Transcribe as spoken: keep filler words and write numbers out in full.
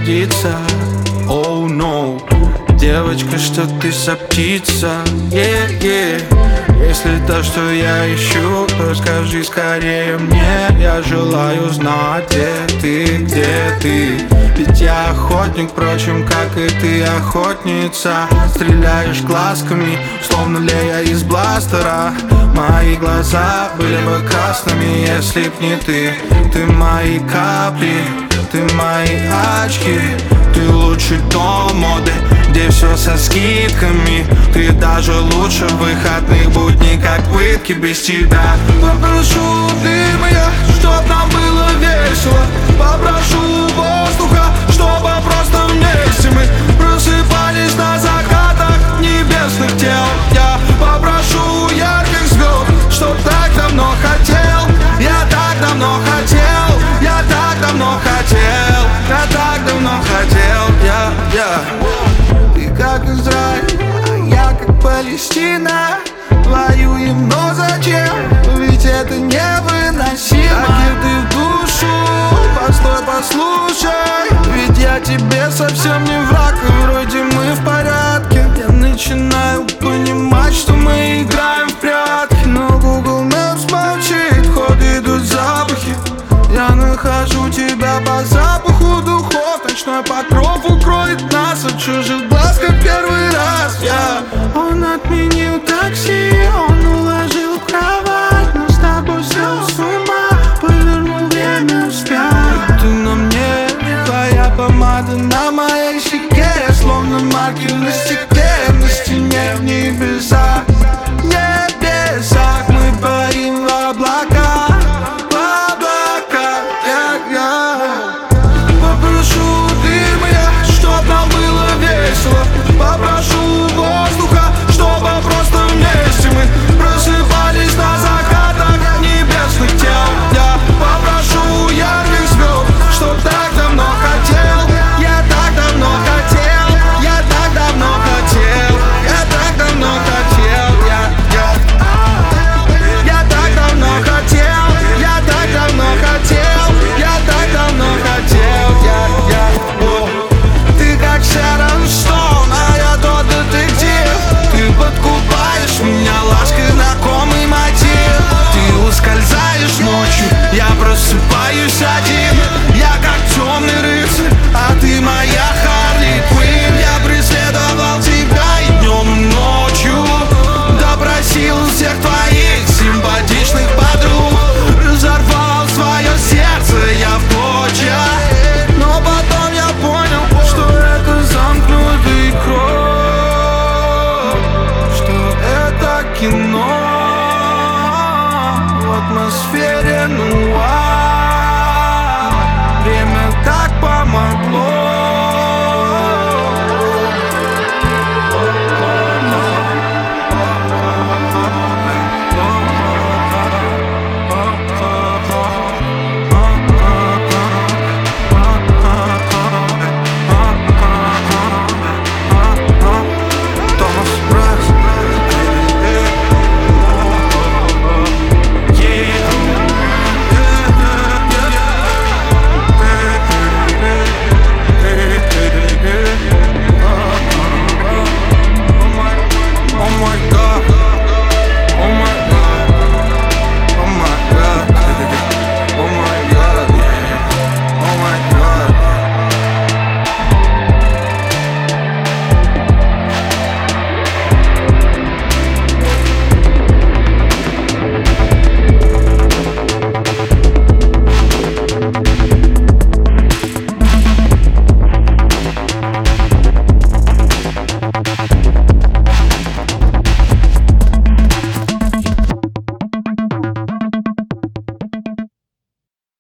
годится. Oh no, девочка, что ты за птица? Yeah, yeah. Если то, что я ищу, то скажи скорее мне. Я желаю знать, где ты, где ты. Ведь я охотник, впрочем, как и ты охотница. Стреляешь глазками, словно Лея из бластера. Мои глаза были бы красными, если б не ты. Ты мои капли, ты мои очки. Ты лучший дом моды, где все со скидками. Ты даже лучше в выходных будней, как пытки без тебя. Попрошу, ты моя, чтоб нам было весело. Попрошу воздуха, чтобы просто вместе мы просыпались на закатах небесных тел. Я попрошу ярких звезд, чтоб так давно хотел. Я так давно хотел, я так давно хотел, я так давно хотел, я, я. Ты как Израиль, а я как Палестина. Воюем, но зачем? Ведь это невыносимо. Так и ты в душу, постой, послушай. Ведь я тебе совсем не враг, и вроде мы в порядке. Я начинаю понимать, что мы играем в прятки. Но Google Maps молчит, в ход идут запахи. Я нахожу тебя по запаху духов. Ночной покров укроет нас от чужих глаз, как первый раз. Я... Он отменил такси, он уложил в кровать. Но с тобой сел с ума, повернул время вспять. Ты на мне, твоя помада на моей щеке. Я словно маркер на стекле.